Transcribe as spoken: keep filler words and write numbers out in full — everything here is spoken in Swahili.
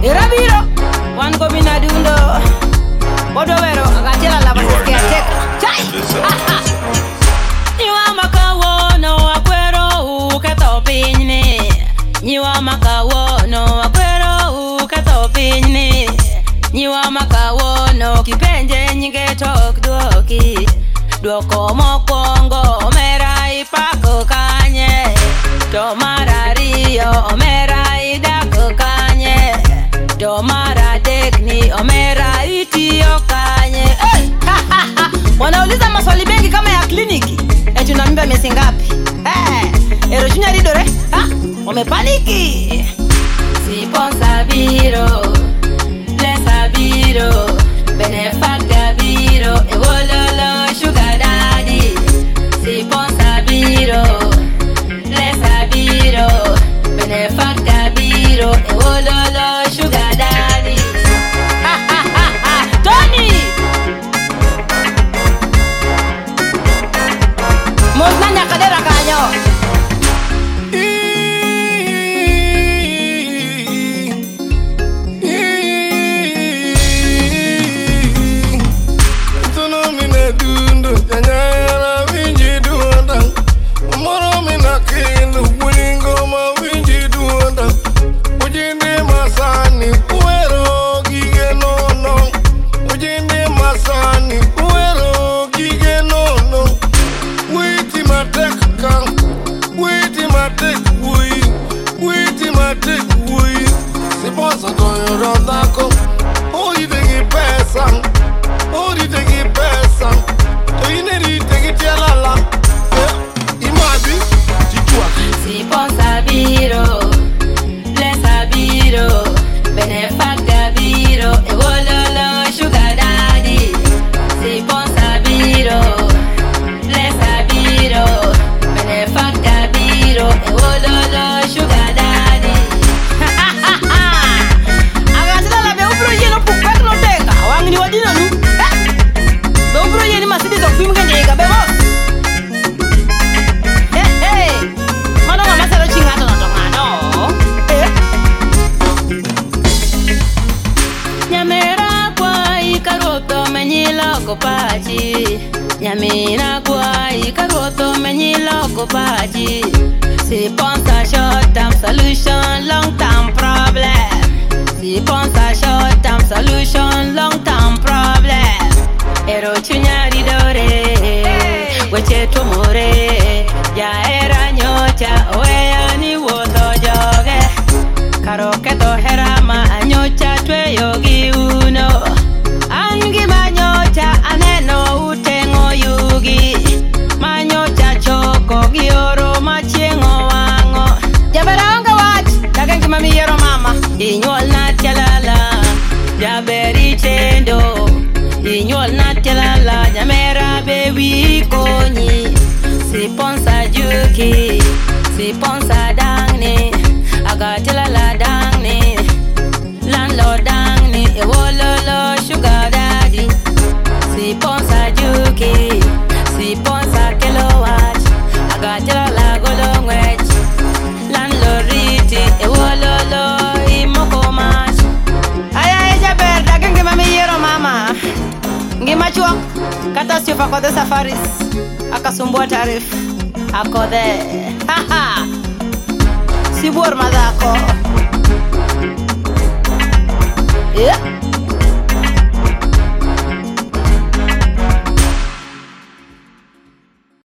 Irabiro, one go mina dundo. Bodo vero, agachela la base que chai. You are makawo no akwero u kato pigne. You are makawo no akwero u kato pigne. You are makawo no kipenje nyinge tok duoki. Duoko mokongo omera ipako kanye. Tomara rio omera idako kanye. Tomara tekni omera itio kanye. Hey! Wanauliza maswali mengi kama ya kliniki. Eti unamimba miezi ngapi? Eh, ero junior ridore? Ha? Wamepaniki. Siponsa biro, lesa biro, benefacta biro, ewololo sugar daddy. Siponsa biro, lesa biro, benefacta biro, ewololo sugar daddy. Ha ha ha ha, Tony! Mosnanya kadera kanyo. Nyamina kwa ikaroto menyilo kopaji. Si ponsa short term solution, long term problem. Si ponsa short term solution, long term problem. Ero chunyari dore, weche tumore. Ya era nyocha, oeya ni wodo joge. Karoketo herama anyocha twe yogi uno. Angi manyocha aneno utengo yugi. Manyocha choko gioro machiengo wango. Jaberanga wach, dagengi mami yero mama. Inyol na tialala, jaberi chendo. Inyol na tialala, nyamera bewi konyi. Si ponsa juki, si ponsa dangni. Aga tialala dangni, landlord dangni. Ewololo sugar daddy. Si ponsa juki, si ponsa kilowatt. Aga tialala golongwech, landlord riti. Ewololo imoko mas. Aya eja ber, dagengi mami yero mama. Ngima chuak, kata siufa kode safaris. Akasumbua tarif, akode. Haha, sibur madako.